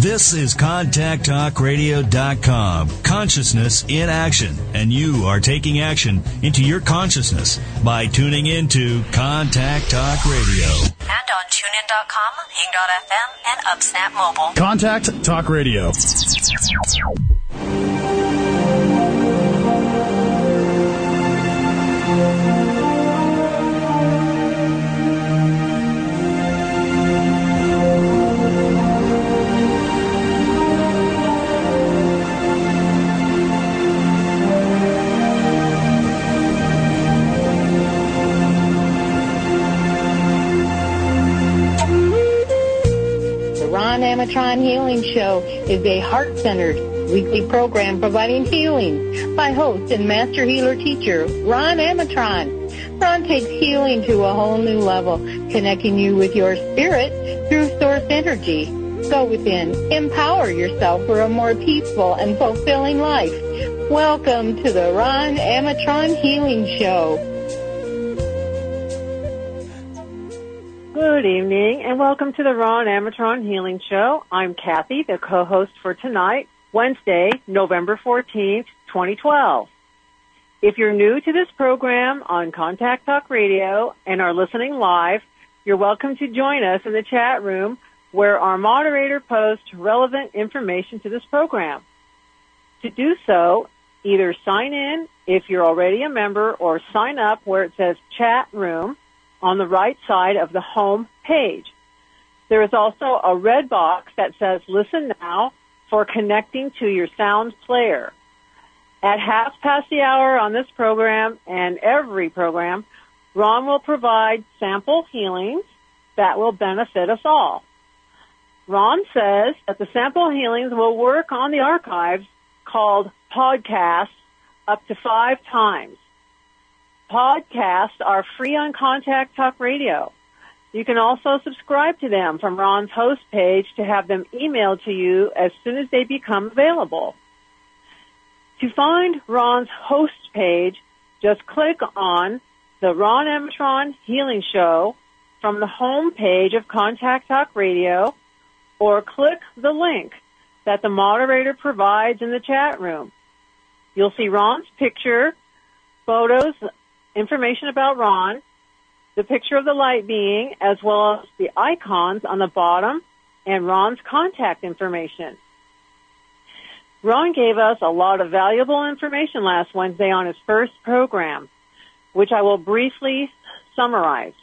This is ContactTalkRadio.com. Consciousness in action. And you are taking action into your consciousness by tuning into Contact Talk Radio. And on TuneIn.com, Hing.fm, and UpSnap Mobile. Contact Talk Radio. Ron Amatron Healing Show is a heart-centered weekly program providing healing by host and master healer teacher Ron Amatron. Ron takes healing to a whole new level, connecting you with your spirit through source energy. Go within, empower yourself for a more peaceful and fulfilling life. Welcome to the Ron Amatron Healing Show. Good evening, and welcome to the Ron Amatron Healing Show. I'm Kathy, the co-host for tonight, Wednesday, November 14th, 2012. If you're new to this program on Contact Talk Radio and are listening live, you're welcome to join us in the chat room where our moderator posts relevant information to this program. To do so, either sign in if you're already a member or sign up where it says chat room on the right side of the home page. There is also a red box that says Listen Now for connecting to your sound player. At 1:30 on this program and every program, Ron will provide sample healings that will benefit us all. Ron says that the sample healings will work on the archives called podcasts up to 5 times. Podcasts are free on Contact Talk Radio. You can also subscribe to them from Ron's host page to have them emailed to you as soon as they become available. To find Ron's host page, just click on the Ron Amatron Healing Show from the home page of Contact Talk Radio, or click the link that the moderator provides in the chat room. You'll see Ron's picture, photos, information about Ron, the picture of the light being, as well as the icons on the bottom, and Ron's contact information. Ron gave us a lot of valuable information last Wednesday on his first program, which I will briefly summarize.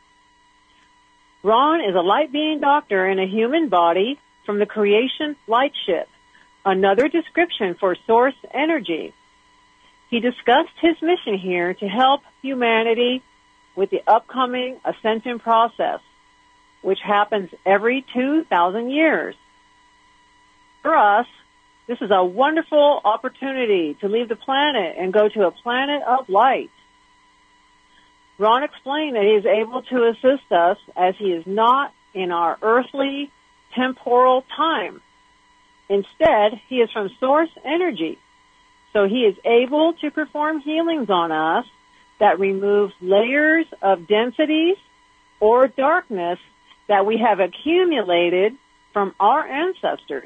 Ron is a light being doctor in a human body from the creation light ship, another description for source energy. He discussed his mission here to help humanity with the upcoming ascension process, which happens every 2,000 years. For us, this is a wonderful opportunity to leave the planet and go to a planet of light. Ron explained that he is able to assist us as he is not in our earthly temporal time. Instead, he is from source energy. So he is able to perform healings on us that remove layers of densities or darkness that we have accumulated from our ancestors.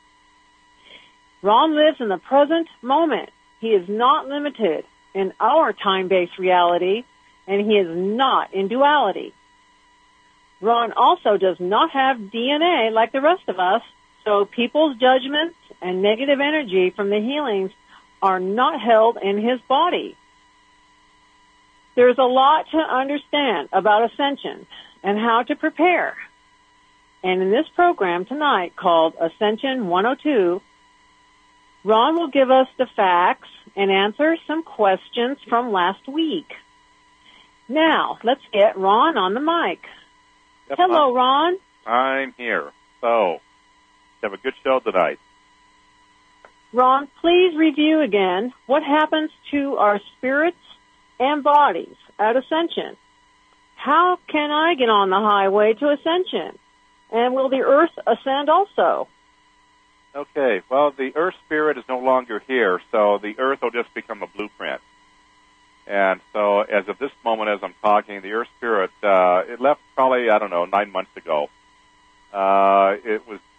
Ron lives in the present moment. He is not limited in our time-based reality, and he is not in duality. Ron also does not have DNA like the rest of us, so people's judgments and negative energy from the healings are not held in his body. There's a lot to understand about ascension and how to prepare. And in this program tonight called Ascension 102, Ron will give us the facts and answer some questions from last week. Now, let's get Ron on the mic. Yep, Hello, Ron. I'm here. So, have a good show tonight. Ron, please review again what happens to our spirits and bodies at Ascension. How can I get on the highway to Ascension? And will the Earth ascend also? Okay, well, the Earth spirit is no longer here, so the Earth will just become a blueprint. And so as of this moment, as I'm talking, the Earth spirit, it left probably, 9 months ago. It was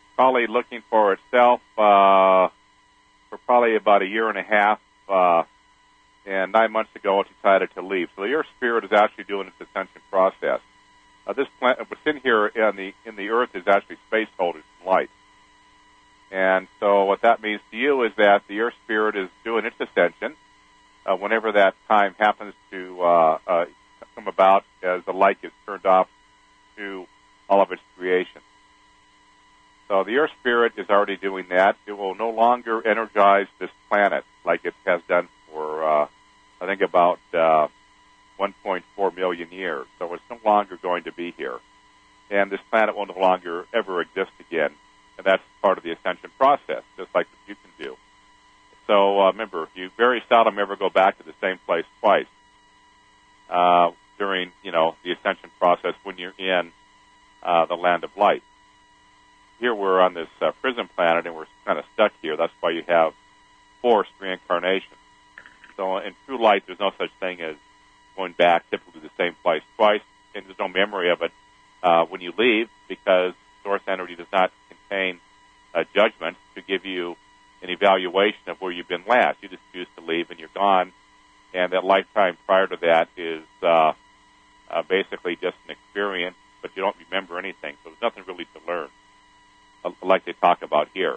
probably looking for itself for probably about a year and a half, and 9 months ago it decided to leave. So the Earth Spirit is actually doing its ascension process. This planet, what's in here in the Earth is actually space holders and light. And so what that means to you is that the Earth Spirit is doing its ascension whenever that time happens to come about as the light gets turned off to all of its creation. So the Earth Spirit is already doing that. It will no longer energize this planet like it has done for, I think, about 1.4 million years. So it's no longer going to be here. And this planet will no longer ever exist again. And that's part of the ascension process, just like what you can do. So remember, you very seldom ever go back to the same place twice during, the ascension process when you're in the land of light. Here we're on this prison planet, and we're kind of stuck here. That's why you have forced reincarnation. So in true light, there's no such thing as going back typically to the same place twice, and there's no memory of it when you leave, because source energy does not contain a judgment to give you an evaluation of where you've been last. You just choose to leave, and you're gone, and that lifetime prior to that is basically just an experience, but you don't remember anything, so there's nothing really to learn, like they talk about here.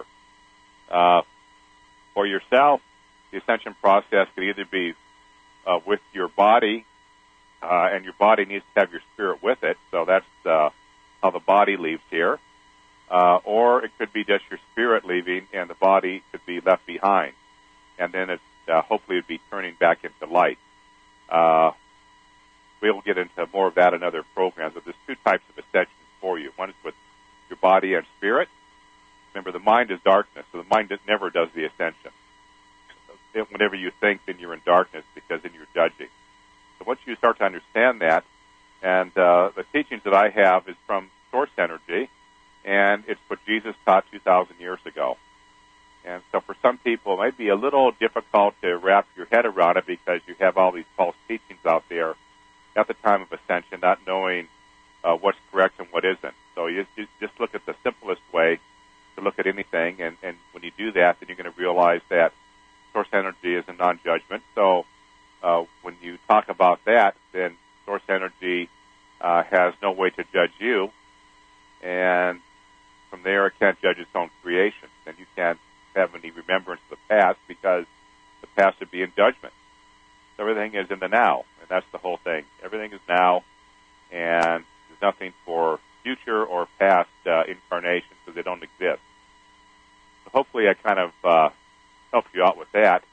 For yourself, the ascension process could either be with your body, and your body needs to have your spirit with it, so that's how the body leaves here. Or it could be just your spirit leaving, and the body could be left behind, and then it hopefully would be turning back into light. We'll get into more of that in other programs, but there's two types of ascensions for you. One is with your body and spirit. Remember, the mind is darkness, so the mind never does the ascension. Whenever you think, then you're in darkness, because then you're judging. So once you start to understand that, and the teachings that I have is from source energy, and it's what Jesus taught 2,000 years ago. And so for some people, it might be a little difficult to wrap your head around it, because you have all these false teachings out there at the time of ascension, not knowing what's correct and what isn't. So you just look at the simplest way to look at anything, and when you do that, then you're going to realize that source energy is a non-judgment. So when you talk about that, then source energy has no way to judge you, and from there it can't judge its own creation. And you can't have any remembrance of the past, because the past would be in judgment. So everything is in the now, and that's the whole thing. Everything is now, and there's nothing for future or past incarnations, because they don't exist. So hopefully I kind of help you out with that.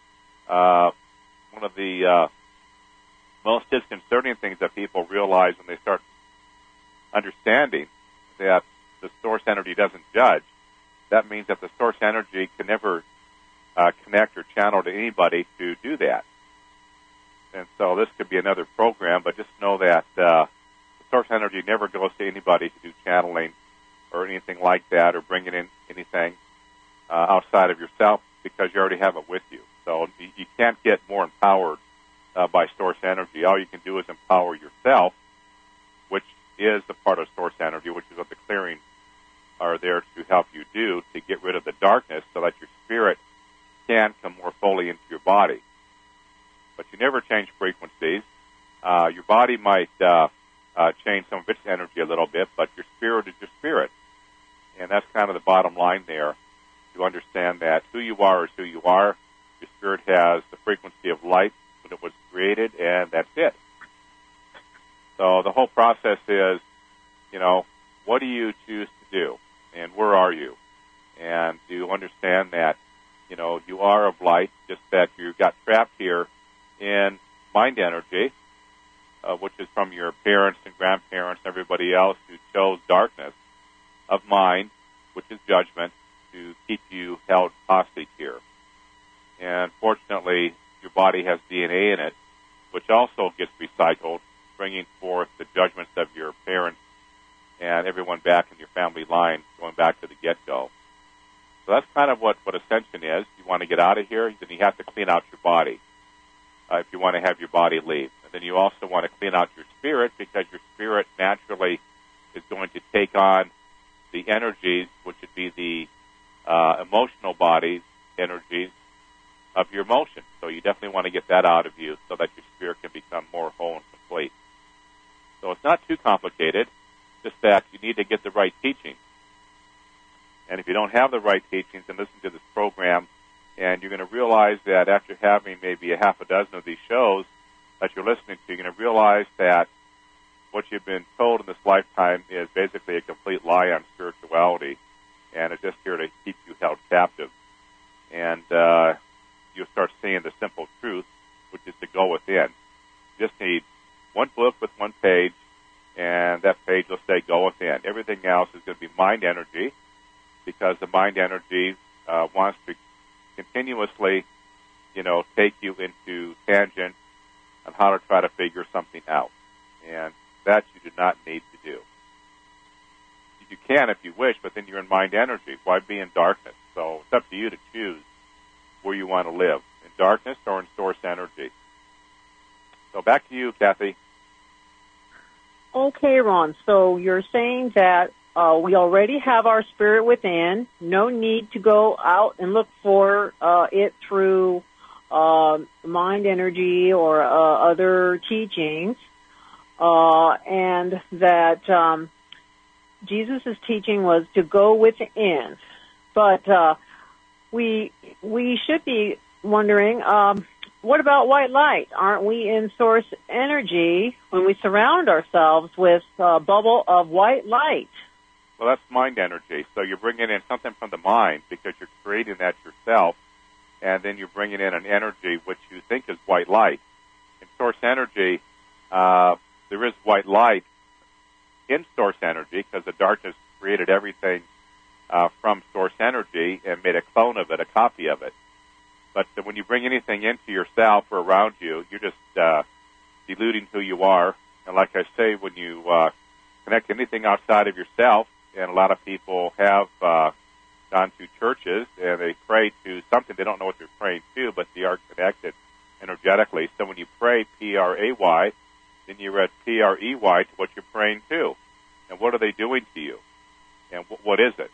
One of the most disconcerting things that people realize when they start understanding that the source energy doesn't judge, that means that the source energy can never connect or channel to anybody to do that. And so this could be another program, but just know that the source energy never goes to anybody to do channeling or anything like that, or bringing in anything outside of yourself, because you already have it with you. So you can't get more empowered by source energy. All you can do is empower yourself, which is the part of source energy, which is what the clearings are there to help you do, to get rid of the darkness so that your spirit can come more fully into your body. But you never change frequencies. Your body might change some of its energy a little bit, but your spirit is your spirit. And that's kind of the bottom line there, to understand that who you are is who you are. Your spirit has the frequency of light when it was created, and that's it. So the whole process is, what do you choose to do, and where are you? And do understand that, you are of light, just that you got trapped here in mind energy, which is from your parents and grandparents and everybody else who chose darkness of mind, which is judgment, to keep you held hostage here. And fortunately, your body has DNA in it, which also gets recycled, bringing forth the judgments of your parents and everyone back in your family line, going back to the get-go. So that's kind of what ascension is. You want to get out of here, then you have to clean out your body if you want to have your body leave. And then you also want to clean out your spirit, because your spirit naturally is going to take on the energies, which would be the emotional body energies of your emotion. So you definitely want to get that out of you so that your spirit can become more whole and complete. So it's not too complicated, just that you need to get the right teaching. And if you don't have the right teachings, then listen to this program, and you're going to realize that after having maybe a half a dozen of these shows that you're listening to, you're going to realize that what you've been told in this lifetime is basically a complete lie on spirituality, and it's just here to keep you held captive. And you'll start seeing the simple truth, which is to go within. You just need one book with one page, and that page will say go within. Everything else is going to be mind energy, because the mind energy wants to continuously, take you into tangent on how to try to figure something out. And that you do not need to do. You can if you wish, but then you're in mind energy. Why be in darkness? So it's up to you to choose where you want to live, in darkness or in source energy. So back to you, Kathy. Okay, Ron. So you're saying that we already have our spirit within. No need to go out and look for it through mind energy or other teachings. And that Jesus' teaching was to go within. But we should be wondering, what about white light? Aren't we in source energy when we surround ourselves with a bubble of white light? Well, that's mind energy. So you're bringing in something from the mind because you're creating that yourself, and then you're bringing in an energy which you think is white light. In source energy, there is white light in source energy because the darkness created everything from source energy and made a clone of it, a copy of it. But when you bring anything into yourself or around you, you're just diluting who you are. And like I say, when you connect anything outside of yourself, and a lot of people have gone to churches and they pray to something, they don't know what they're praying to, but they are connected energetically. So when you pray P-R-A-Y, then you're at P-R-E-Y to what you're praying to. And what are they doing to you? And what is it?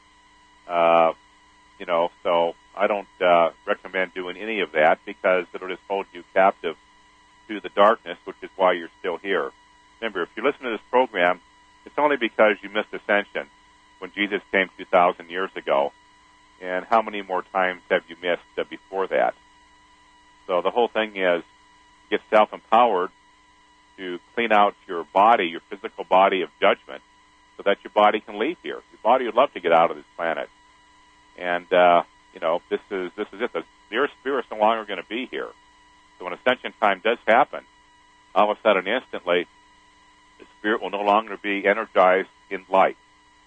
So I don't recommend doing any of that because it'll just hold you captive to the darkness, which is why you're still here. Remember, if you listen to this program, it's only because you missed Ascension when Jesus came 2,000 years ago. And how many more times have you missed before that? So the whole thing is get self-empowered to clean out your body, your physical body of judgment, so that your body can leave here. Your body would love to get out of this planet. And, this is it. Your spirit's no longer going to be here. So when Ascension time does happen, all of a sudden, instantly, the spirit will no longer be energized in light.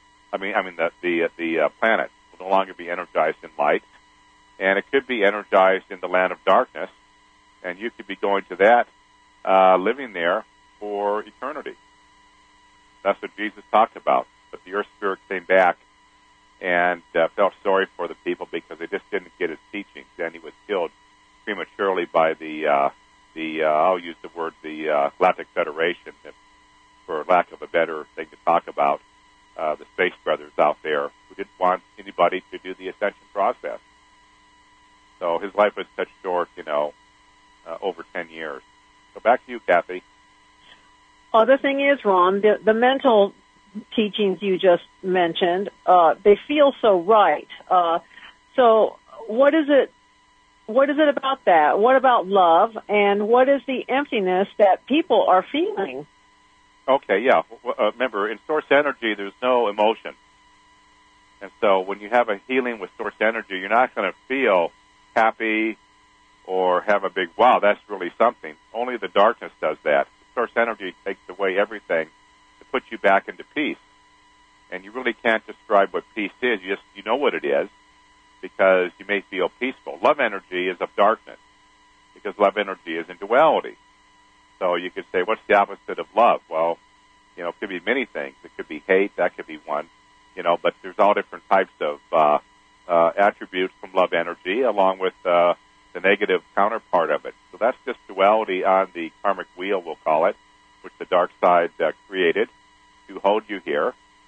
The planet will no longer be energized in light. And it could be energized in the land of darkness. And you could be going to that, living there for eternity. That's what Jesus talked about. But the earth spirit came back and felt sorry for the people because they just didn't get his teachings. And he was killed prematurely by I'll use the word, the Galactic Federation, for lack of a better thing to talk about, the Space Brothers out there who didn't want anybody to do the ascension process. So his life was cut short, over 10 years. So back to you, Kathy. Other thing is, Ron, the mental teachings you just mentioned, they feel so right. So what is it about that? What about love? And what is the emptiness that people are feeling? Okay, yeah. Remember, in source energy, there's no emotion. And so when you have a healing with source energy, you're not going to feel happy or have a big, wow, that's really something. Only the darkness does that. Source energy takes away everything to put you back into peace. And you really can't describe what peace is. You know what it is because you may feel peaceful. Love energy is of darkness because love energy is in duality. So you could say, what's the opposite of love? Well, it could be many things. It could be hate. That could be one. But there's all different types of attributes from love energy along with the negative counterpart of it. So that's just duality on the karmic wheel, we'll call it, which the dark side created to hold you here. And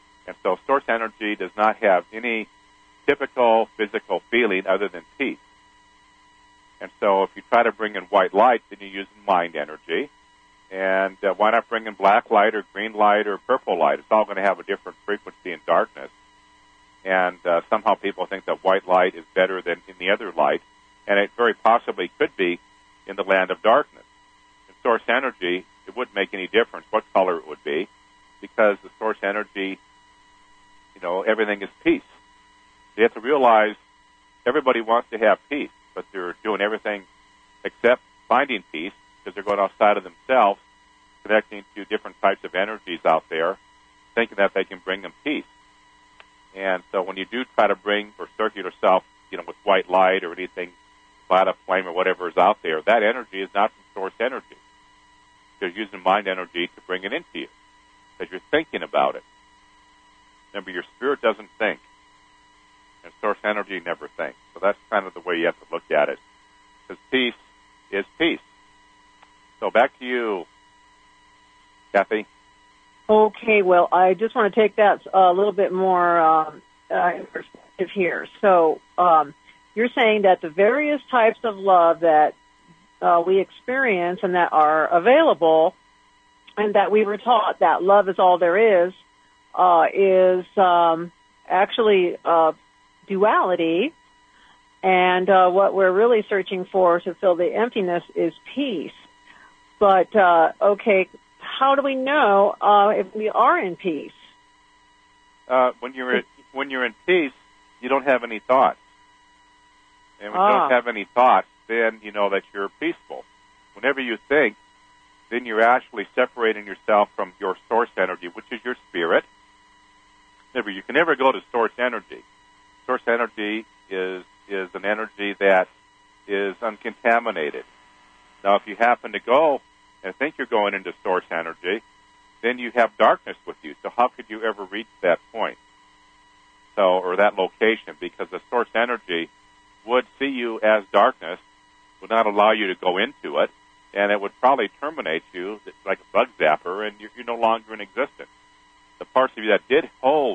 so source energy does not have any typical physical feeling other than peace. And so if you try to bring in white light, then you're using mind energy. And why not bring in black light or green light or purple light? It's all going to have a different frequency in darkness. And somehow people think that white light is better than any other light, and it very possibly could be in the land of darkness. In source energy, it wouldn't make any difference what color it would be, because the source energy, everything is peace. You have to realize everybody wants to have peace, but they're doing everything except finding peace because they're going outside of themselves, connecting to different types of energies out there, thinking that they can bring them peace. And so when you do try to bring or circuit yourself, with white light or anything, light of flame or whatever is out there, that energy is not from source energy. You're using mind energy to bring it into you because you're thinking about it. Remember, your spirit doesn't think, and source energy never thinks. So that's kind of the way you have to look at it, because peace is peace. So back to you, Kathy. Okay, well, I just want to take that a little bit more in perspective here. So you're saying that the various types of love that we experience and that are available, and that we were taught that love is all there is actually duality, and what we're really searching for to fill the emptiness is peace. But, okay, how do we know if we are in peace? When you're in peace, you don't have any thoughts. And when you don't have any thoughts, then you know that you're peaceful. Whenever you think, then you're actually separating yourself from your source energy, which is your spirit. Remember, you can never go to source energy. Source energy is an energy that is uncontaminated. Now, if you happen to go and think you're going into source energy, then you have darkness with you. So how could you ever reach that point? Or that location? Because the source energy would see you as darkness, would not allow you to go into it, and it would probably terminate you like a bug zapper, and you're no longer in existence. The parts of you that did hold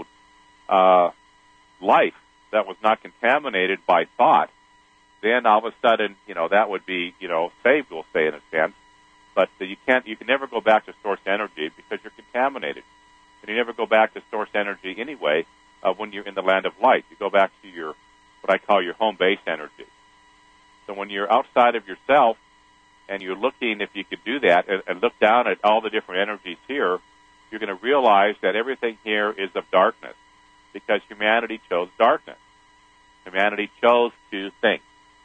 life that was not contaminated by thought, then all of a sudden, that would be, saved, we'll say, in a sense. But you can never go back to source energy because you're contaminated. And you never go back to source energy anyway when you're in the land of light. You go back to what I call your home base energy. So when you're outside of yourself and you're looking, if you could do that, and look down at all the different energies here, you're going to realize that everything here is of darkness because humanity chose darkness. Humanity chose to think.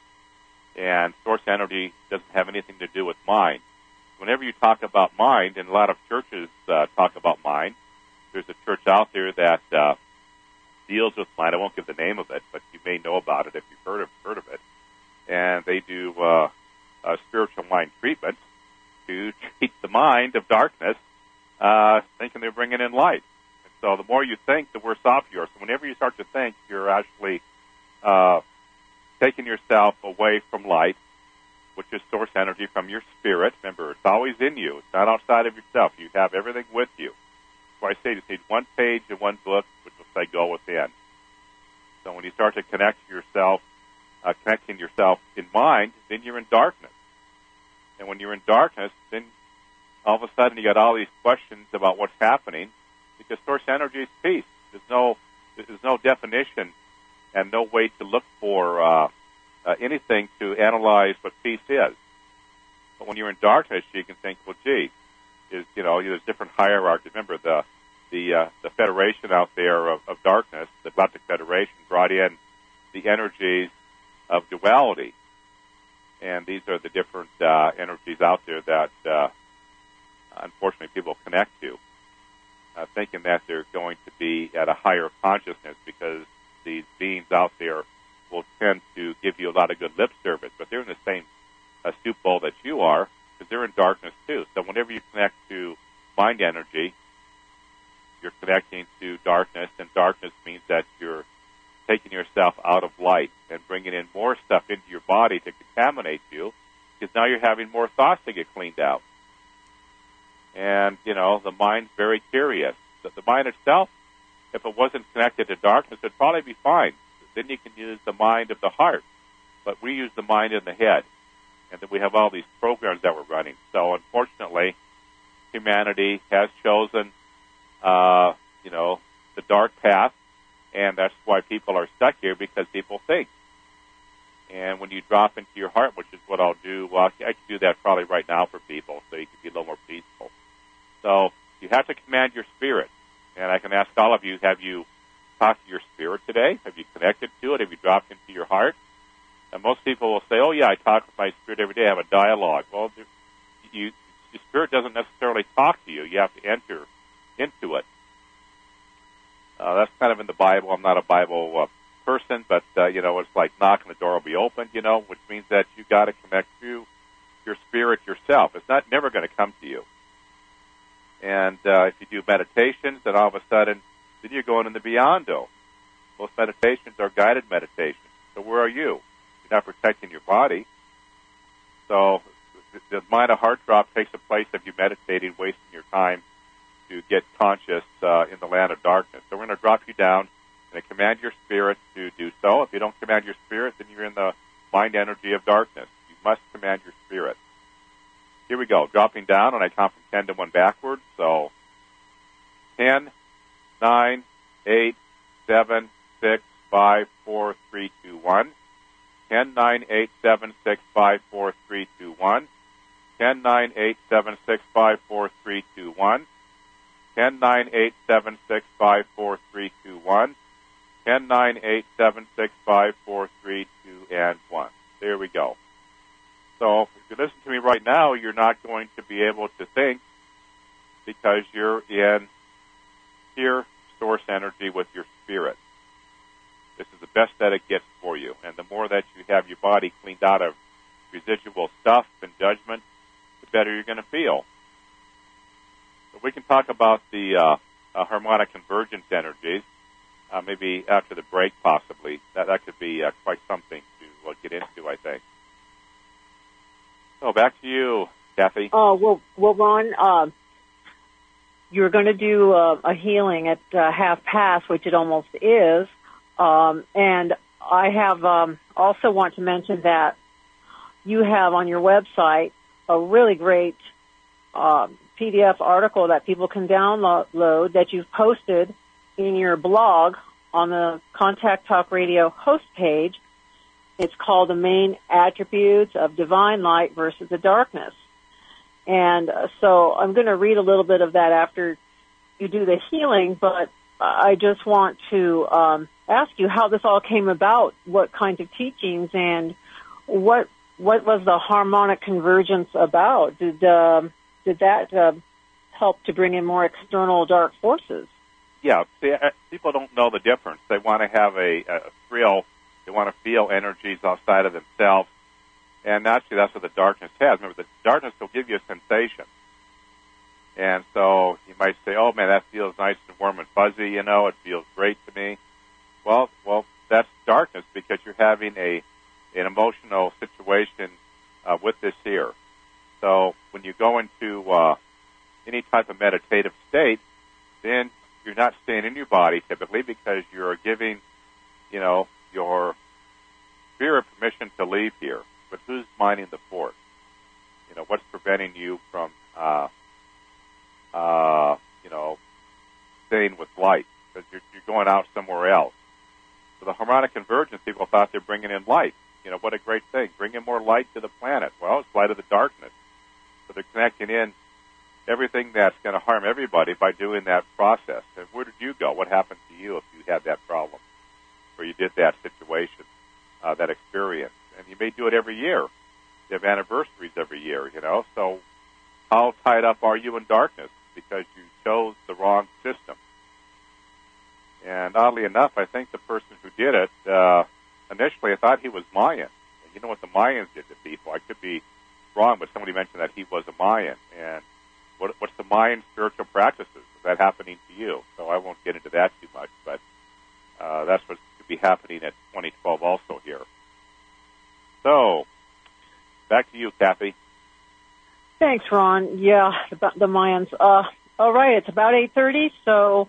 And source energy doesn't have anything to do with mind. Whenever you talk about mind, and a lot of churches talk about mind, there's a church out there that deals with mind. I won't give the name of it, but you may know about it if you've heard of it. And they do spiritual mind treatment to treat the mind of darkness, thinking they're bringing in light. And so the more you think, the worse off you are. So whenever you start to think, you're actually taking yourself away from light, which is source energy from your spirit. Remember, it's always in you. It's not outside of yourself. You have everything with you. So I say you need one page in one book, which will say go within. So when you start to connect yourself, connecting yourself in mind, then you're in darkness. And when you're in darkness, then all of a sudden you got all these questions about what's happening because source energy is peace. There's no definition and no way to look for anything to analyze what peace is. But when you're in darkness, you can think, well, gee, there's different hierarchies. Remember, the Federation out there of darkness, the Galactic Federation, brought in the energies of duality. And these are the different energies out there that, unfortunately, people connect to, thinking that they're going to be at a higher consciousness because these beings out there will tend to give you a lot of good lip service, but they're in the same soup bowl that you are because they're in darkness too. So whenever you connect to mind energy, you're connecting to darkness, and darkness means that you're taking yourself out of light and bringing in more stuff into your body to contaminate you because now you're having more thoughts to get cleaned out. And, the mind's very curious. The mind itself if it wasn't connected to darkness, it'd probably be fine. Then you can use the mind of the heart. But we use the mind in the head. And then we have all these programs that we're running. So unfortunately, humanity has chosen, the dark path. And that's why people are stuck here, because people think. And when you drop into your heart, which is what I'll do, well, I can do that probably right now for people so you can be a little more peaceful. So you have to command your spirit. And I can ask all of you, have you talked to your spirit today? Have you connected to it? Have you dropped into your heart? And most people will say, oh, yeah, I talk with my spirit every day. I have a dialogue. Well, your spirit doesn't necessarily talk to you. You have to enter into it. That's kind of in the Bible. I'm not a Bible person, but, it's like knocking, the door will be opened, which means that you got to connect to your spirit yourself. It's never going to come to you. And if you do meditations, then all of a sudden, then you're going in the beyond-o. Most meditations are guided meditations. So where are you? You're not protecting your body. So the mind of heart drop takes the place of you meditating, wasting your time to get conscious in the land of darkness. So we're going to drop you down and command your spirit to do so. If you don't command your spirit, then you're in the mind energy of darkness. You must command your spirit. Here we go. Dropping down, and I count from 10 to 1 backwards. So 10, 9, 8, 7, 6, 5, 4, 3, 2, 1. 10, 9, 8, 7, 6, 5, 4, 3, 2, 1. 10, 9, 8, 7, 6, 5, 4, 3, 2, 1. 10, 9, 8, 7, 6, 5, 4, 3, 2, 1. 10, 9, 8, 7, 6, 5, 4, 3, 2, and 1. There we go. So if you listen to me right now, you're not going to be able to think because you're in pure source energy with your spirit. This is the best that it gets for you. And the more that you have your body cleaned out of residual stuff and judgment, the better you're going to feel. So we can talk about the harmonic convergence energies, maybe after the break possibly. That could be quite something to get into, I think. So back to you, Kathy. Well, Ron, you're going to do a healing at 1:30, which it almost is. And I have also want to mention that you have on your website a really great PDF article that people can download that you've posted in your blog on the Contact Talk Radio host page. It's called The Main Attributes of Divine Light versus the Darkness. And so I'm going to read a little bit of that after you do the healing, but I just want to ask you how this all came about, what kinds of teachings, and what was the harmonic convergence about? Did that help to bring in more external dark forces? Yeah, see, people don't know the difference. They want to have a thrill. They want to feel energies outside of themselves. And actually, that's what the darkness has. Remember, the darkness will give you a sensation. And so you might say, oh, man, that feels nice and warm and fuzzy, it feels great to me. Well, that's darkness because you're having an emotional situation with this here. So when you go into any type of meditative state, then you're not staying in your body typically because you're giving, your spirit permission to leave here. But who's minding the fort? What's preventing you from, staying with light? Because you're going out somewhere else. So the harmonic convergence, people thought they're bringing in light. What a great thing. Bring in more light to the planet. Well, it's light of the darkness. So they're connecting in everything that's going to harm everybody by doing that process. And where did you go? What happened to you if you had that problem? Or you did that situation, that experience? And you may do it every year. You have anniversaries every year, So how tied up are you in darkness? Because you chose the wrong system. And oddly enough, I think the person who did it, initially I thought he was Mayan. And you know what the Mayans did to people? I could be wrong, but somebody mentioned that he was a Mayan. And what's the Mayan spiritual practices? Is that happening to you? So I won't get into that too much, but that's what could be happening at 2012 also here. So, back to you, Kathy. Thanks, Ron. Yeah, about the Mayans. All right, it's about 8:30, so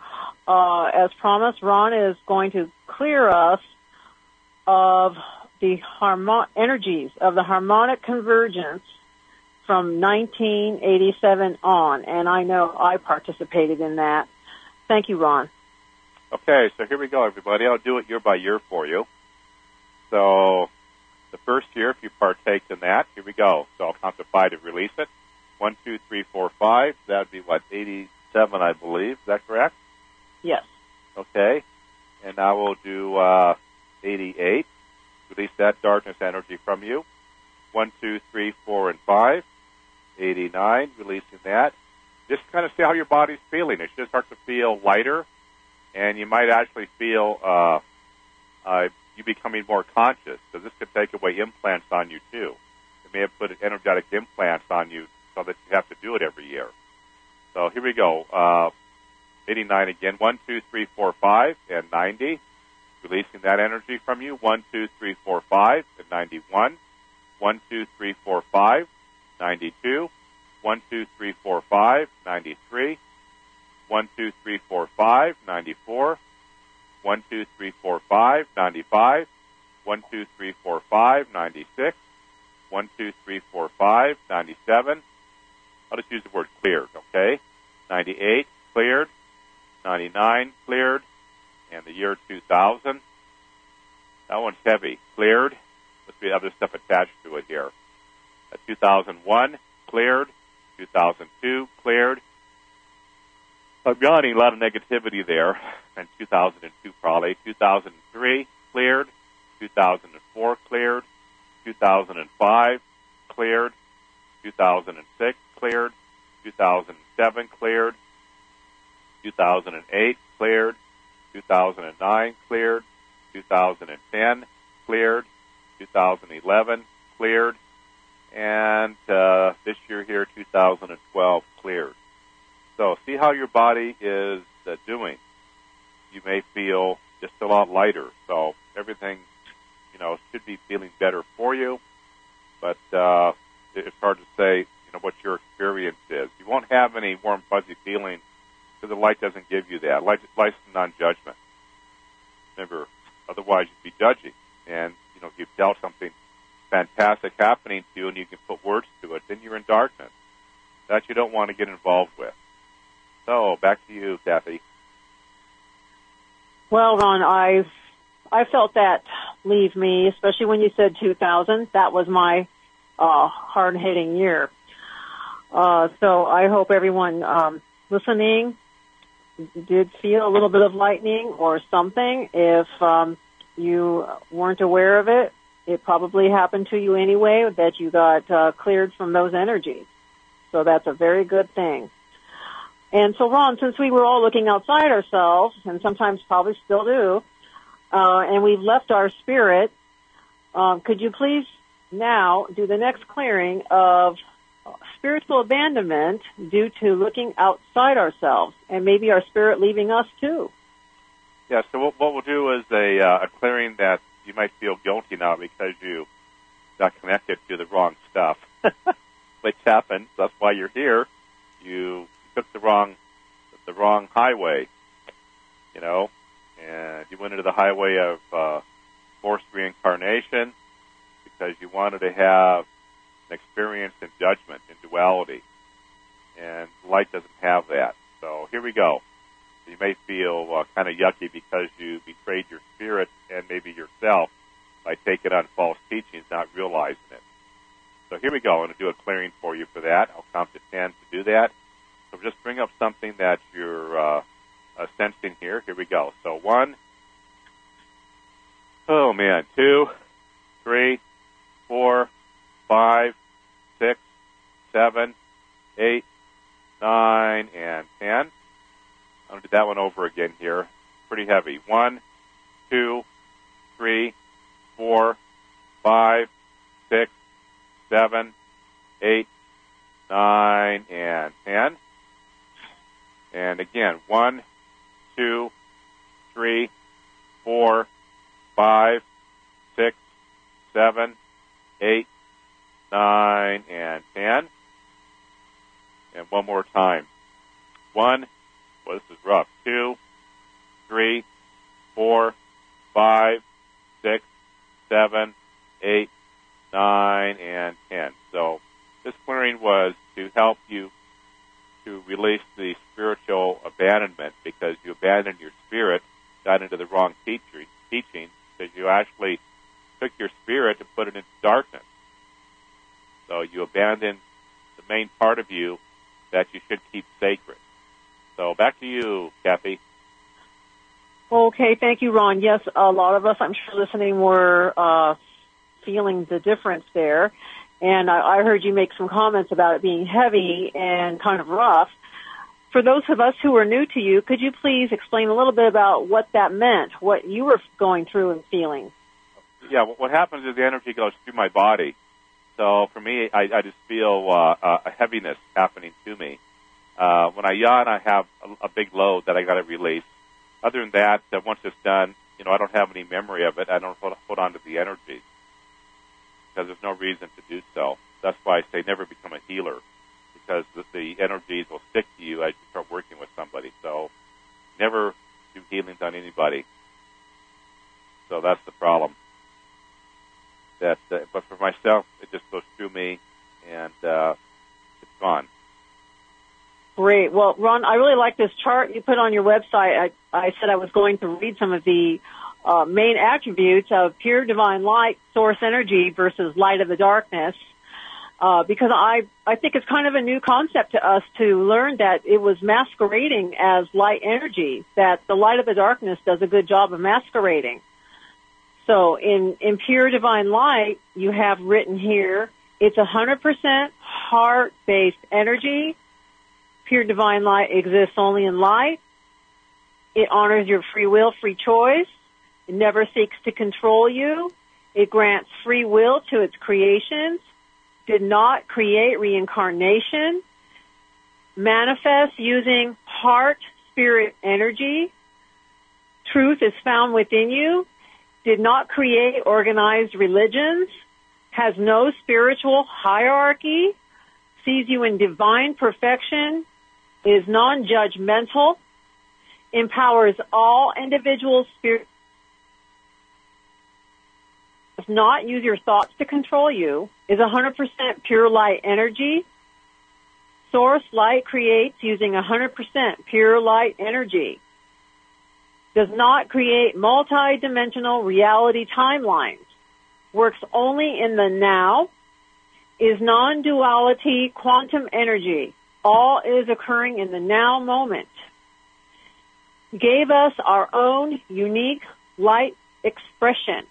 as promised, Ron is going to clear us of the energies of the harmonic convergence from 1987 on, and I know I participated in that. Thank you, Ron. Okay, so here we go, everybody. I'll do it year by year for you. So the first year, if you partake in that, here we go. So I'll count to 5 to release it. 1, 2, 3, 4, 5. That would be, 87, I believe. Is that correct? Yes. Okay. And now we'll do 88. Release that darkness energy from you. 1, 2, 3, 4, and 5. 89. Releasing that. Just kind of see how your body's feeling. It should start to feel lighter, and you might actually feel you becoming more conscious, because this could take away implants on you, too. It may have put energetic implants on you so that you have to do it every year. So here we go. 89 again. 1, 2, 3, 4, 5, and 90. Releasing that energy from you. 1, 2, 3, 4, 5, and 91. 1, 2, 3, 4, 5, 92. 1, 2, 3, 4, 5, 93. 1, 2, 3, 4, 5, 94. 1, 2, 3, 4, 5, 95. 1, 2, 3, 4, 5, 96. 1, 2, 3, 4, 5, 97. I'll just use the word cleared, okay? 98, cleared. 99, cleared. And the year 2000. That one's heavy. Cleared. Must be other stuff attached to it here. 2001, cleared. 2002, cleared. I'm yawning, a lot of negativity there. And 2002 probably. 2003, cleared. 2004, cleared. 2005, cleared. 2006, cleared. 2007, cleared. 2008, cleared. 2009, cleared. 2010, cleared. 2011, cleared. And this year here, 2012, cleared. So see how your body is doing. You may feel just a lot lighter. So everything, should be feeling better for you. But it's hard to say, what your experience is. You won't have any warm, fuzzy feeling because the light doesn't give you that. Light's non-judgment. Remember, otherwise you'd be judgy. And, if you tell something fantastic happening to you and you can put words to it, then you're in darkness. That you don't want to get involved with. So, back to you, Kathy. Well, Ron, I felt that leave me, especially when you said 2000. That was my hard-hitting year. So I hope everyone listening did feel a little bit of lightning or something. If you weren't aware of it, it probably happened to you anyway, that you got cleared from those energies. So that's a very good thing. And so, Ron, since we were all looking outside ourselves, and sometimes probably still do, and we've left our spirit, could you please now do the next clearing of spiritual abandonment due to looking outside ourselves, and maybe our spirit leaving us too? Yeah, so what we'll do is a clearing that you might feel guilty now because you got connected to the wrong stuff. Which happens. That's why you're here. You took the wrong highway, and you went into the highway of forced reincarnation because you wanted to have an experience in judgment, in duality. And light doesn't have that. So here we go. You may feel kind of yucky because you betrayed your spirit and maybe yourself by taking on false teachings, not realizing it. So here we go. I'm going to do a clearing for you for that. I'll count to 10 to do that. So just bring up something that you're sensing here. Here we go. So 1, 2, 3, 4, 5, 6, 7, 8, 9, and 10. I'm going to do that one over again here. Pretty heavy. 1, 2, 3, 4, 5, 6, 7, 8, 9, and 10. And again, 1, 2, 3, 4, 5, 6, 7, 8, 9, and 10. And one more time. 1, well, this is rough. 2, 3, 4, 5, 6, 7, 8, 9, and 10. So this clearing was to help you to release the spiritual abandonment, because you abandoned your spirit, got into the wrong teaching, because you actually took your spirit and put it into darkness. So you abandoned the main part of you that you should keep sacred. So back to you, Kathy. Okay, thank you, Ron. Yes, a lot of us, I'm sure, listening were feeling the difference there. And I heard you make some comments about it being heavy and kind of rough. For those of us who are new to you, could you please explain a little bit about what that meant, what you were going through and feeling? Yeah, what happens is the energy goes through my body. So for me, I just feel a heaviness happening to me. When I yawn, I have a big load that I got to release. Other than that, once it's done, I don't have any memory of it. I don't hold on to the energies, because there's no reason to do so. That's why I say never become a healer, because the energies will stick to you as you start working with somebody. So never do healings on anybody. So that's the problem. But for myself, it just goes through me, and it's gone. Great. Well, Ron, I really like this chart you put on your website. I said I was going to read some of the main attributes of pure divine light, source energy versus light of the darkness, because I think it's kind of a new concept to us to learn that it was masquerading as light energy, that the light of the darkness does a good job of masquerading. So in pure divine light, you have written here, it's 100% heart-based energy. Pure divine light exists only in light. It honors your free will, free choice. It never seeks to control you. It grants free will to its creations. Did not create reincarnation. Manifests using heart, spirit, energy. Truth is found within you. Did not create organized religions. Has no spiritual hierarchy. Sees you in divine perfection. Is non-judgmental. Empowers all individual spirit. Does not use your thoughts to control you. Is 100% pure light energy. Source light creates using 100% pure light energy. Does not create multi-dimensional reality timelines. Works only in the now. Is non-duality quantum energy. All is occurring in the now moment. Gave us our own unique light expression.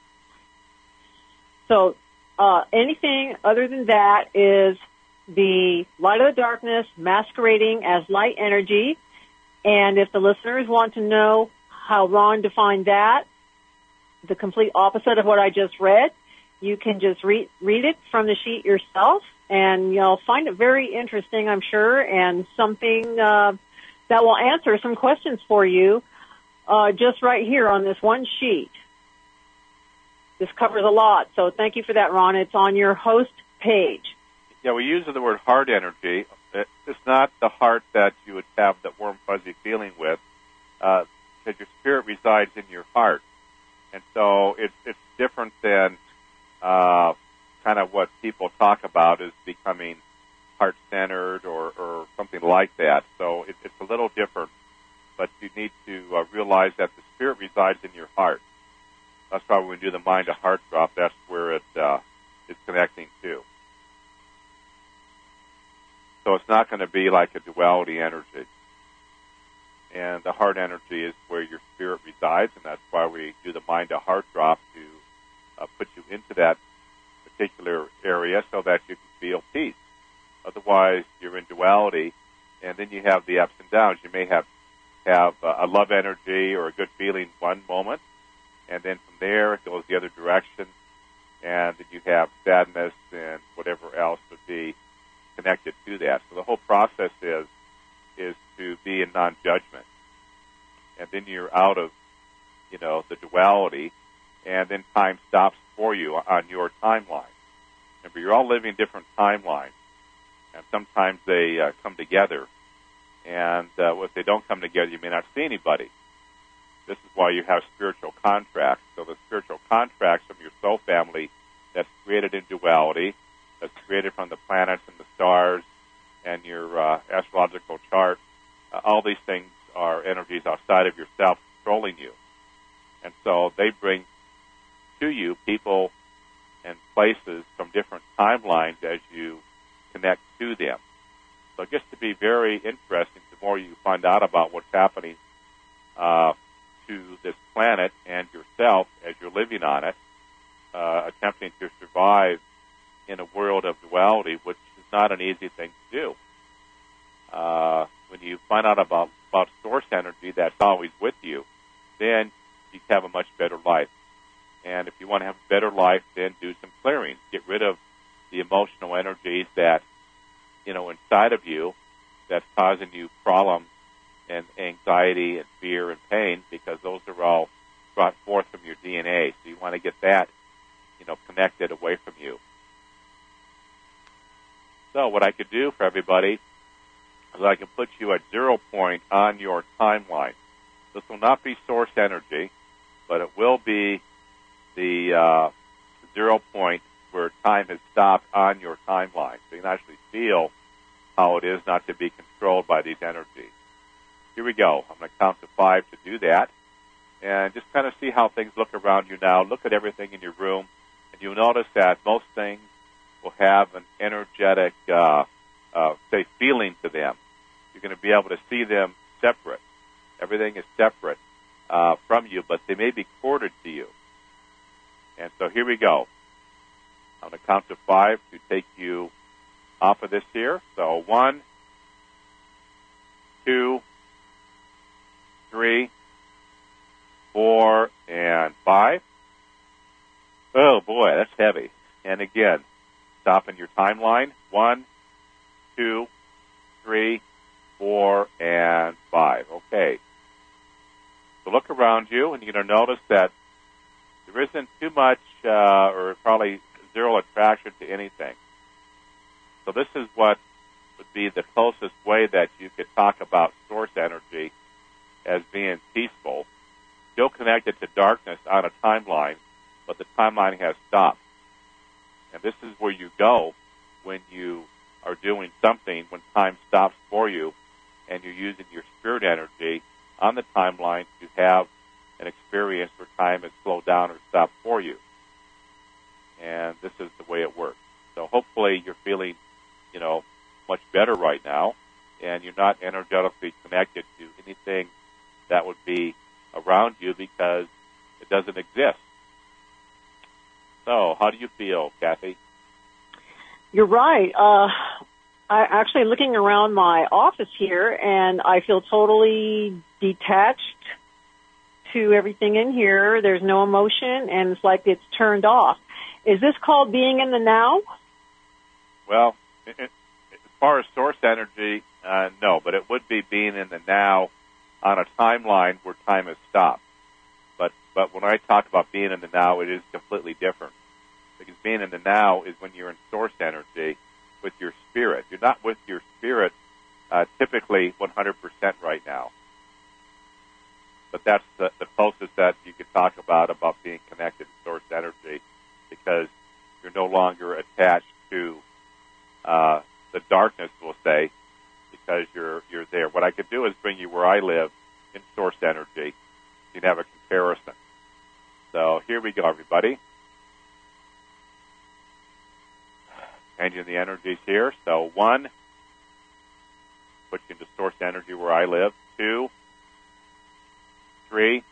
So anything other than that is the light of the darkness masquerading as light energy. And if the listeners want to know how Ron defined that, the complete opposite of what I just read, you can just read it from the sheet yourself, and you'll find it very interesting, I'm sure, and something that will answer some questions for you just right here on this one sheet. This covers a lot, so thank you for that, Ron. It's on your host page. Yeah, we use the word heart energy. It's not the heart that you would have that warm, fuzzy feeling with, because your spirit resides in your heart. And so it's different than kind of what people talk about as becoming heart-centered or something like that. So it's a little different, but you need to realize that the spirit resides in your heart. That's why when we do the mind-to-heart drop, that's where it is connecting to. So it's not going to be like a duality energy. And the heart energy is where your spirit resides, and that's why we do the mind-to-heart drop to put you into that particular area so that you can feel peace. Otherwise, you're in duality, and then you have the ups and downs. You may have a love energy or a good feeling one moment, and then from there it goes the other direction, and then you have sadness and whatever else would be connected to that. So the whole process is to be in non-judgment, and then you're out of, the duality, and then time stops for you on your timeline. Remember, you're all living different timelines, and sometimes they come together, and if they don't come together, you may not see anybody. This is why you have spiritual contracts. So the spiritual contracts from your soul family that's created in duality, that's created from the planets and the stars and your astrological chart, all these things are energies outside of yourself controlling you. And so they bring to you people and places from different timelines as you connect to them. So just to be very interesting, the more you find out about what's happening to this planet and yourself as you're living on it, attempting to survive in a world of duality, which is not an easy thing to do. When you find out about source energy that's always with you, then you can have a much better life. And if you want to have a better life, then do some clearing. Get rid of the emotional energies that, inside of you that's causing you problems and anxiety and fear and pain, because those are all brought forth from your DNA. So you want to get that, connected away from you. So what I could do for everybody is I can put you at 0 point on your timeline. This will not be source energy, but it will be the 0 point where time has stopped on your timeline. So you can actually feel how it is not to be controlled by these energies. Here we go. I'm going to count to 5 to do that. And just kind of see how things look around you now. Look at everything in your room, and you'll notice that most things will have an energetic, feeling to them. You're going to be able to see them separate. Everything is separate from you, but they may be corded to you. And so here we go. I'm going to count to 5 to take you off of this here. So 1, 2, 3, 4, and 5. Oh boy, that's heavy. And again, stop in your timeline. 1, 2, 3, 4, and 5. Okay. So look around you, and you're going to notice that there isn't too much, or probably zero attraction to anything. So this is what would be the closest way that you could talk about source energy as being peaceful, still connected to darkness on a timeline, but the timeline has stopped. And this is where you go when you are doing something, when time stops for you, and you're using your spirit energy on the timeline to have an experience where time has slowed down or stopped for you. And this is the way it works. So hopefully you're feeling, much better right now, and you're not energetically connected to anything that would be around you because it doesn't exist. So how do you feel, Kathy? You're right. I actually looking around my office here, and I feel totally detached to everything in here. There's no emotion, and it's like it's turned off. Is this called being in the now? Well, as far as source energy, no, but it would be being in the now on a timeline where time has stopped. But when I talk about being in the now, it is completely different. Because being in the now is when you're in source energy with your spirit. You're not with your spirit typically 100% right now. But that's the closest that you could talk about being connected to source energy, because you're no longer attached to the darkness, we'll say, because you're there. What I could do is bring you where I live in source energy. You can have a comparison. So here we go, everybody. Changing the energies here. So 1, put you into source energy where I live. 2, 3,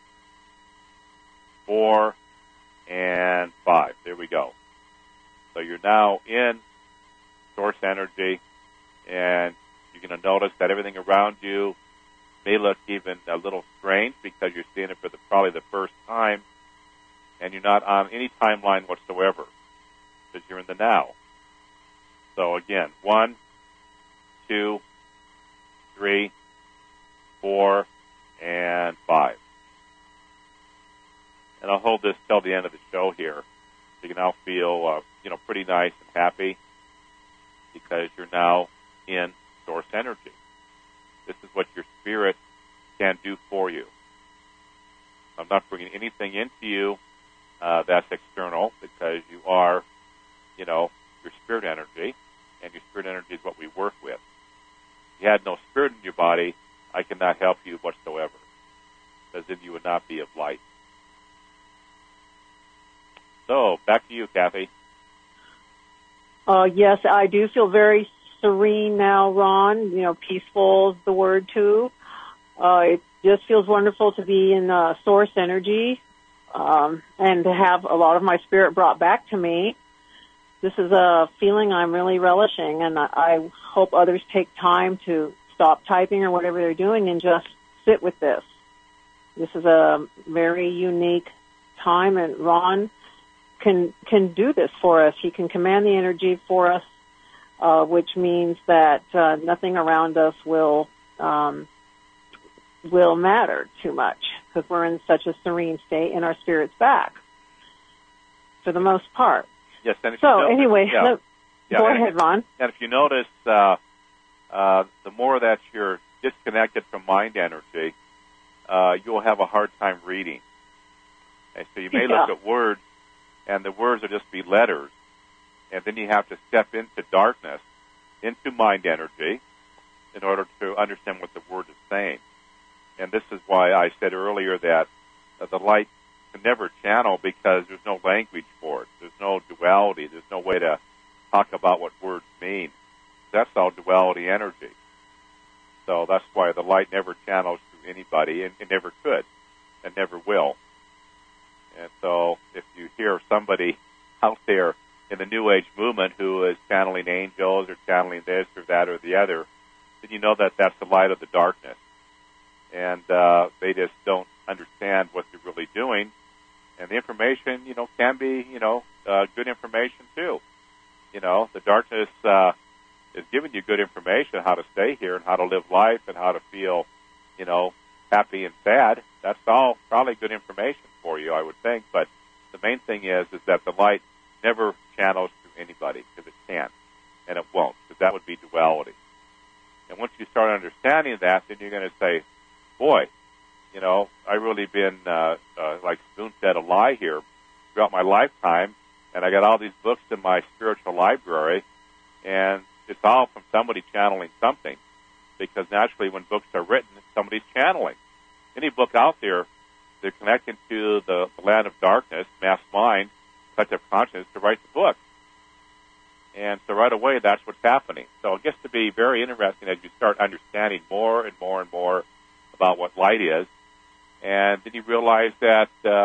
4, and 5. There we go. So you're now in source energy, and you're going to notice that everything around you may look even a little strange because you're seeing it for probably the first time, and you're not on any timeline whatsoever because you're in the now. So again, 1, 2, 3, 4, and 5. And I'll hold this till the end of the show here, so you can now feel, pretty nice and happy because you're now in source energy. This is what your spirit can do for you. I'm not bringing anything into you that's external, because you are, your spirit energy, and your spirit energy is what we work with. If you had no spirit in your body, I cannot help you whatsoever, because then you would not be of light. So, back to you, Kathy. Yes, I do feel very serene now, Ron. Peaceful is the word, too. It just feels wonderful to be in source energy and to have a lot of my spirit brought back to me. This is a feeling I'm really relishing, and I hope others take time to stop typing or whatever they're doing and just sit with this. This is a very unique time, and Ron can do this for us. He can command the energy for us, which means that nothing around us will matter too much, because we're in such a serene state and our spirit's back for the most part. Yes, and go ahead, Ron. And if you notice, the more that you're disconnected from mind energy, you'll have a hard time reading. And so you may look at words, and the words will just be letters, and then you have to step into darkness, into mind energy, in order to understand what the word is saying. And this is why I said earlier that the light can never channel, because there's no language for it. There's no duality. There's no way to talk about what words mean. That's all duality energy. So that's why the light never channels through anybody, and it never could, and never will. And so if you hear somebody out there in the New Age movement who is channeling angels or channeling this or that or the other, then you know that that's the light of the darkness. And they just don't understand what they're really doing. And the information, can be, good information too. The darkness is giving you good information, how to stay here and how to live life and how to feel, happy and sad. That's all probably good information for you, I would think. But the main thing is that the light never channels through anybody, because it can't, and it won't, because that would be duality. And once you start understanding that, then you're going to say, boy, I've really been, like Spoon said, a lie here throughout my lifetime, and I got all these books in my spiritual library, and it's all from somebody channeling something, because naturally when books are written, somebody's channeling. Any book out there, they're connecting to the land of darkness, mass mind, collective consciousness, to write the book. And so right away, that's what's happening. So it gets to be very interesting as you start understanding more and more and more about what light is. And then you realize that,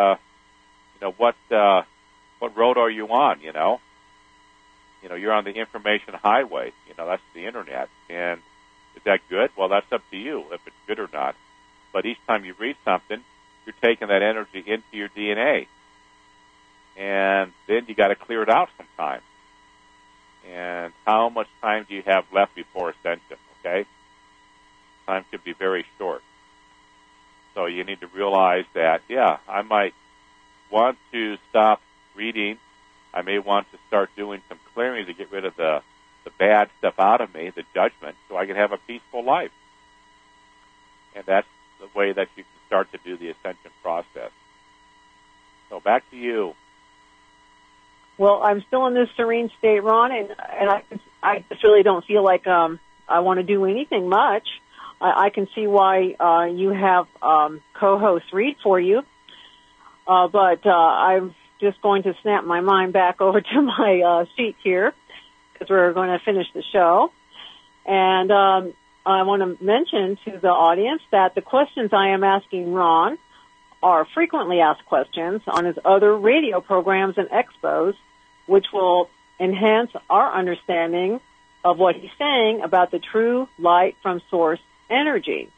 what road are you on, You're on the information highway. That's the Internet. And is that good? Well, that's up to you if it's good or not. But each time you read something, you're taking that energy into your DNA. And then you got to clear it out sometime. And how much time do you have left before ascension, okay? Time could be very short. So you need to realize that, I might want to stop reading. I may want to start doing some clearing to get rid of the bad stuff out of me, the judgment, so I can have a peaceful life. And that's the way that you can start to do the ascension process. So back to you. Well, I'm still in this serene state, Ron, and I just really don't feel like I want to do anything much. I can see why you have co-hosts read for you, but I'm just going to snap my mind back over to my sheet here, because we're going to finish the show. And I want to mention to the audience that the questions I am asking Ron are frequently asked questions on his other radio programs and expos, which will enhance our understanding of what he's saying about the true light from source energy.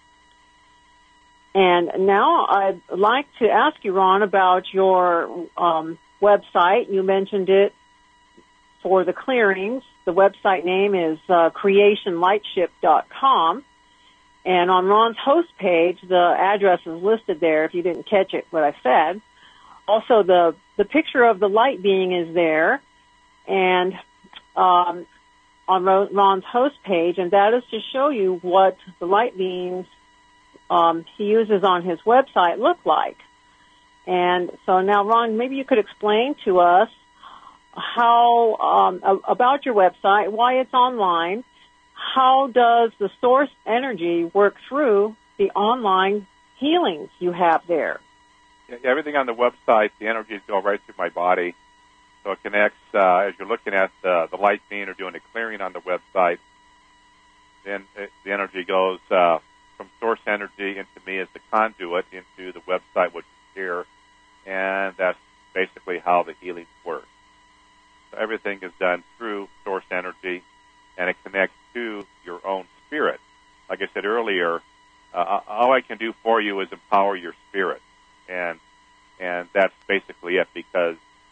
And now I'd like to ask you, Ron, about your website. You mentioned it for the clearings. The website name is creationlightship.com. And on Ron's host page, the address is listed there if you didn't catch it, what I said. Also, the picture of the light being is there, and on Ron's host page, and that is to show you what the light beings he uses on his website look like. And so now, Ron, maybe you could explain to us how about your website, why it's online, how does the source energy work through the online healings you have there? Everything on the website, the energies go right through my body. So it connects, as you're looking at the light beam or doing a clearing on the website, then the energy goes from source energy into me as the conduit into the website, which is here, and that's basically how the healings work. So everything is done through source energy, and it connects to your own spirit. Like I said earlier, all I can do for you is empower your spirit, and that's basically it, because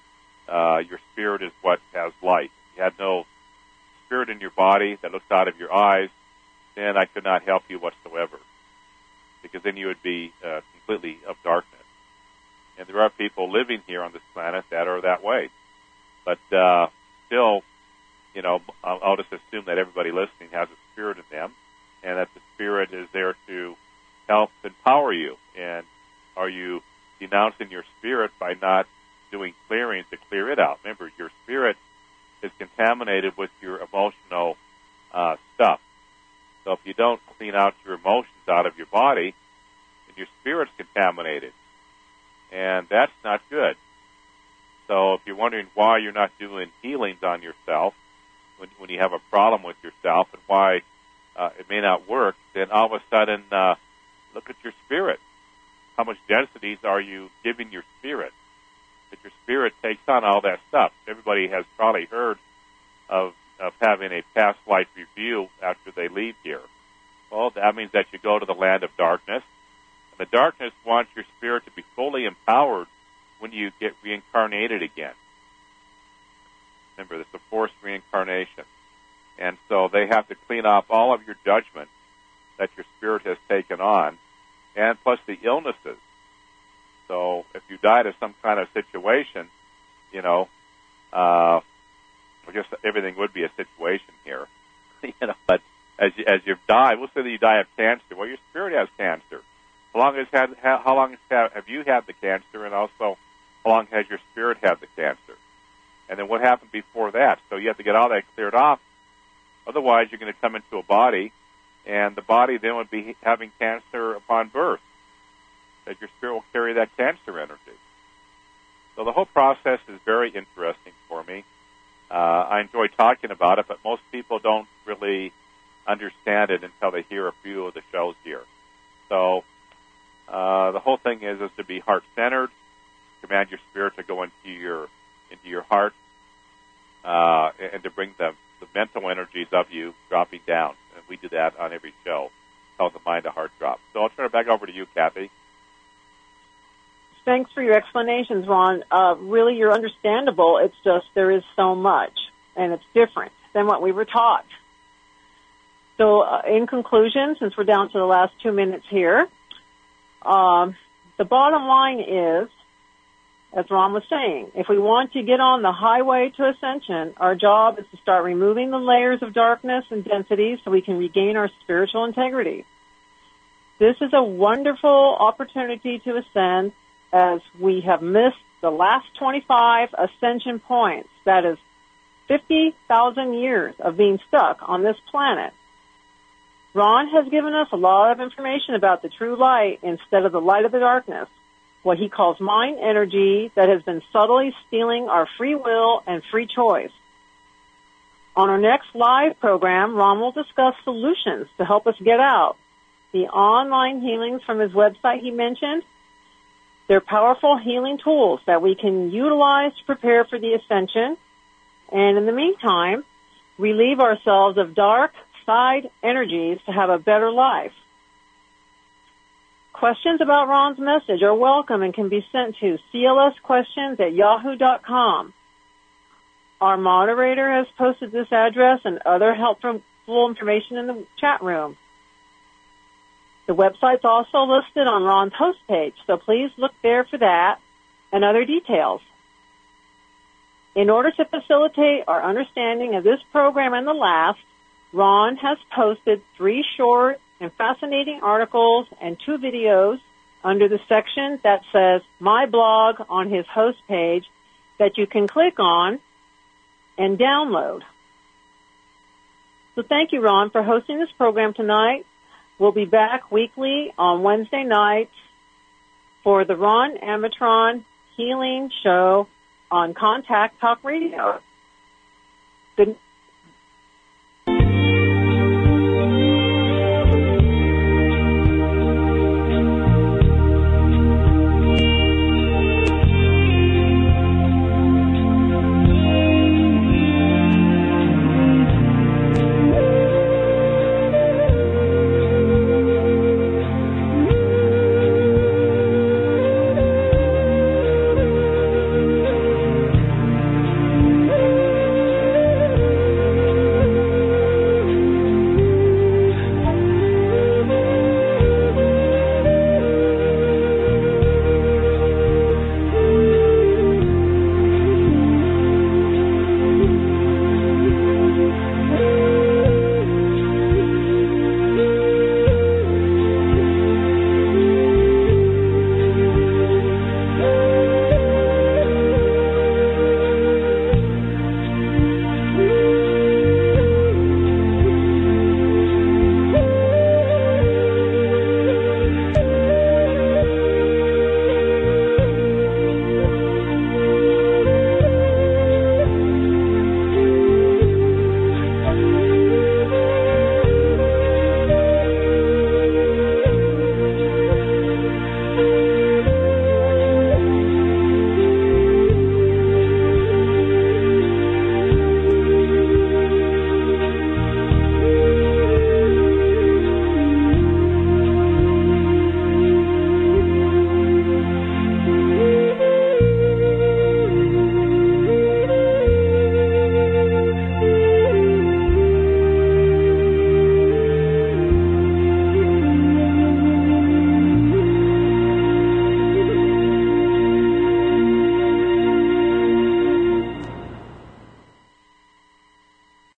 your spirit is what has light. If you had no spirit in your body that looks out of your eyes, then I could not help you whatsoever, because then you would be completely of darkness. And there are people living here on this planet that are that way. But still, you know, I'll just assume that everybody listening has a spirit in them, and that the spirit is there to help empower you. And are you denouncing your spirit by not doing clearings to clear it out? Remember, your spirit is contaminated with your emotional stuff. So if you don't clean out your emotions out of your body, then your spirit's contaminated. And that's not good. So if you're wondering why you're not doing healings on yourself when you have a problem with yourself and why it may not work, then all of a sudden look at your spirit. How much densities are you giving your spirit? That your spirit takes on all that stuff. Everybody has probably heard of having a past life review after they leave here. Well, that means that you go to the land of darkness. And the darkness wants your spirit to be fully empowered when you get reincarnated again. Remember, it's a forced reincarnation. And so they have to clean off all of your judgment that your spirit has taken on, and plus the illnesses. So if you died of some kind of situation, you know, I guess everything would be a situation here, you know. But as you've died, we'll say that you die of cancer. Well, your spirit has cancer. How long have you had the cancer, and also how long has your spirit had the cancer? And then what happened before that? So you have to get all that cleared off. Otherwise, you're going to come into a body, and the body then would be having cancer upon birth. That your spirit will carry that cancer energy. So the whole process is very interesting for me. I enjoy talking about it, but most people don't really understand it until they hear a few of the shows here. So the whole thing is to be heart-centered, command your spirit to go into your heart, and to bring the mental energies of you dropping down. And we do that on every show, called the Mind to Heart Drop. So I'll turn it back over to you, Kathy. Thanks for your explanations, Ron. Really, you're understandable. It's just there is so much, and it's different than what we were taught. So in conclusion, since we're down to the last 2 minutes here, the bottom line is, as Ron was saying, if we want to get on the highway to ascension, our job is to start removing the layers of darkness and density so we can regain our spiritual integrity. This is a wonderful opportunity to ascend, as we have missed the last 25 ascension points. That is 50,000 years of being stuck on this planet. Ron has given us a lot of information about the true light instead of the light of the darkness, what he calls mind energy that has been subtly stealing our free will and free choice. On our next live program, Ron will discuss solutions to help us get out. The online healings from his website he mentioned, they're powerful healing tools that we can utilize to prepare for the ascension. And in the meantime, relieve ourselves of dark side energies to have a better life. Questions about Ron's message are welcome and can be sent to clsquestions@yahoo.com. Our moderator has posted this address and other helpful information in the chat room. The website's also listed on Ron's host page, so please look there for that and other details. In order to facilitate our understanding of this program and the last, Ron has posted 3 short and fascinating articles and 2 videos under the section that says My Blog on his host page that you can click on and download. So thank you, Ron, for hosting this program tonight. We'll be back weekly on Wednesday nights for the Ron Amatron Healing Show on Contact Talk Radio. Good